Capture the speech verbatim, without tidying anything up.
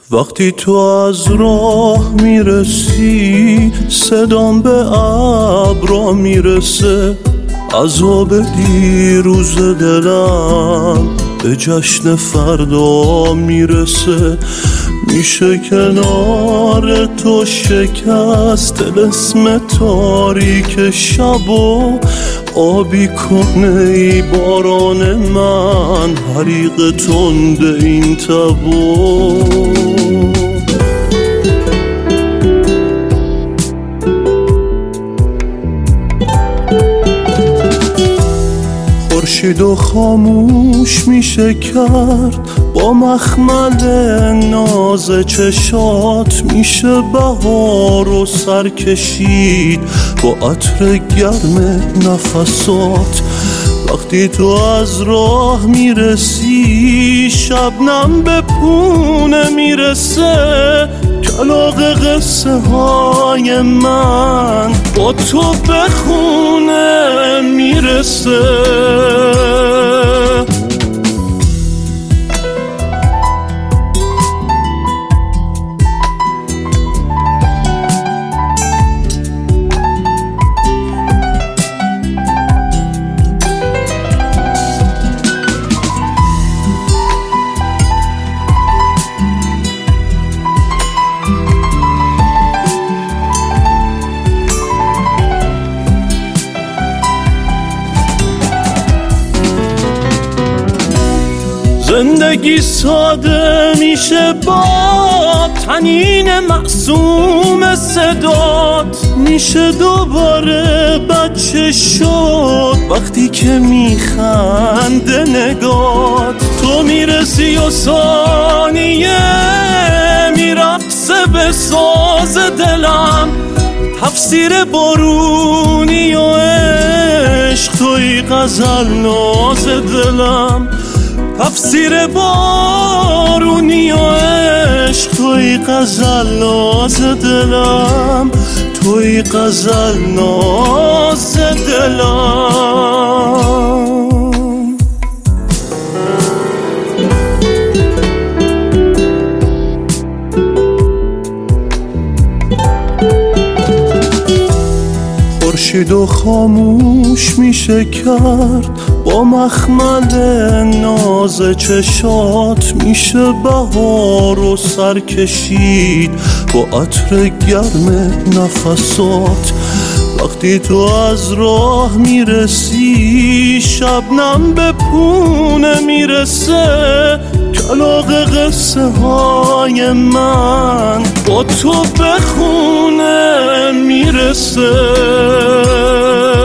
وقتی تو از راه میرسی صدام به ابرا میرسه، عذاب دیروز دلم به جشن فردا میرسه. میشه کنار تو شکست طلسم تاریک شبو آبی کنه ای باران من حریق تند این تبو. خورشیدو خاموش میشه کرد با مخمل ناز چشات، میشه بهار و سر کشید با عطر گرم نفسات. وقتی تو از راه میرسی شبنم به پونه میرسه، کلاغ قصه های من با تو به خونه میرسه. زندگی ساده میشه با طنین معصوم صدات، میشه دوباره بچه شد وقتی که میخنده نگات. تو میرسی و ثانیه میرقصه به ساز دلم، تفسیر بارونی و عشق توی غزل ناز دلم. تفسیر بارونی و عشق توی غزل ناز دلم، توی غزل ناز دلم. خورشیدو خاموش میشه کرد با مخمل ناز چشات، میشه بهار و سر کشید با عطر گرم نفسات. وقتی تو از راه میرسی شبنم به پونه میرسه، کلاغ قصه های من با تو به خونه میرسه.